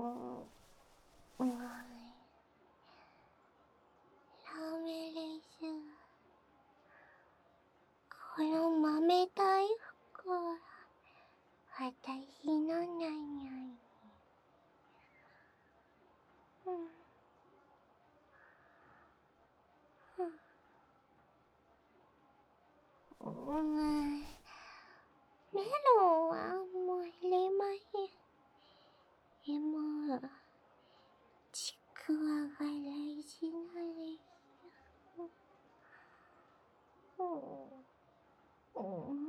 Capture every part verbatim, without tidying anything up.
うーん。ダメです。この豆大福は私のなのに。うん。うん。うん。メロンはもう入れません。でも、ちくわが大事なんです。うん。うん。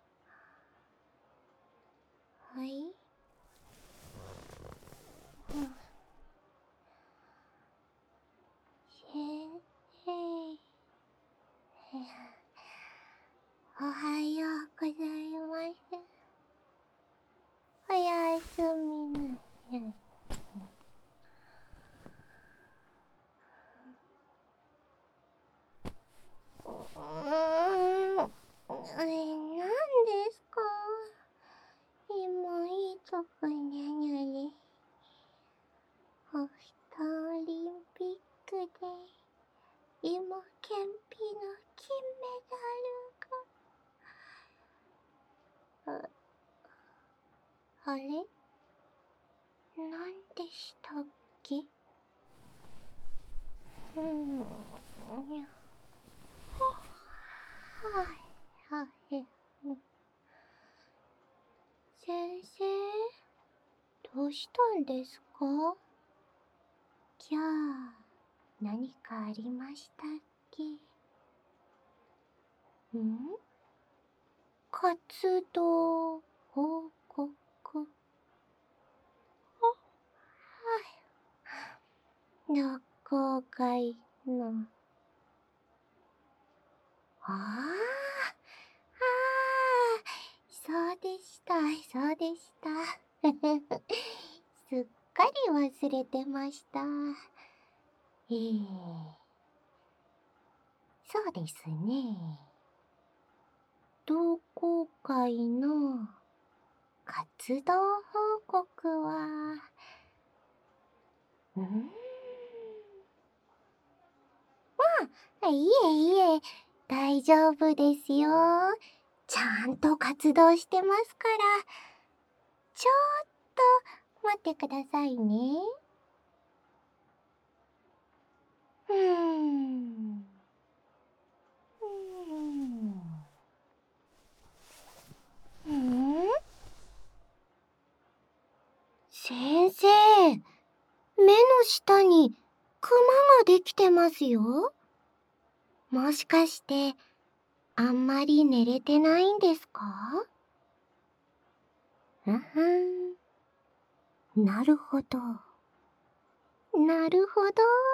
はい。うん。先生。おはようございます。おやすみなさい。うーん。なんですか？今いいとこなのに。明日オリンピックで芋けんぴの金メダルが。あ、あれ？なんでしたっけ？うん。はあ、はい。先生、どうしたんですか？じゃあ、何かありましたっけ？ん？活動報告。あ、はい。同好会の。ああ、ああ、そうでした、そうでした。すっかり忘れてました。ええ、そうですね。同好会の活動報告は、うーん。まあ、いえいえ、大丈夫ですよ。ちゃんと活動してますから。ちょっと待ってくださいね。うーん。うーん。ん？先生、目の下にクマができてますよ。もしかして、あんまり寝れてないんですか？うふん。なるほど。なるほ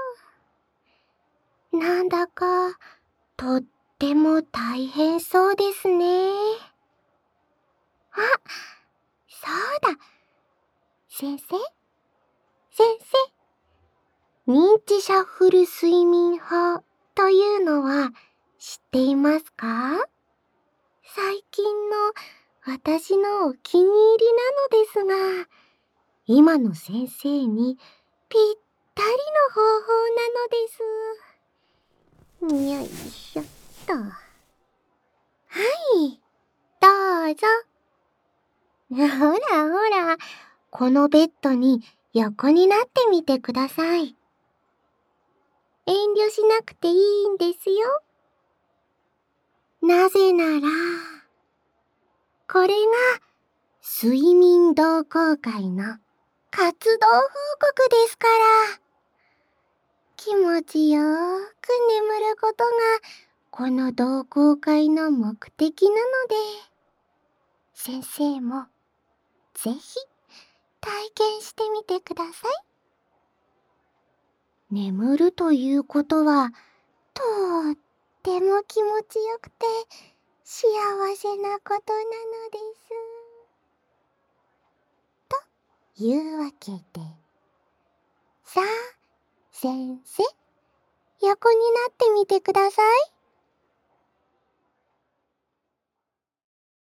ど。なんだか、とっても大変そうですね。あ、そうだ。先生？先生？認知シャッフル睡眠法というのは知っていますか？最近の私のお気に入りなのですが、今の先生にぴったりの方法なのです。よいしょっと。はい、どうぞ。ほらほら、このベッドに横になってみてください。遠慮しなくていいんですよ。なぜなら、これが睡眠同好会の活動報告ですから。気持ちよーく眠ることがこの同好会の目的なので、先生もぜひ体験してみてください。眠るということはとっても気持ちよくて幸せなことなのです。というわけで、さあ先生、横になってみてください。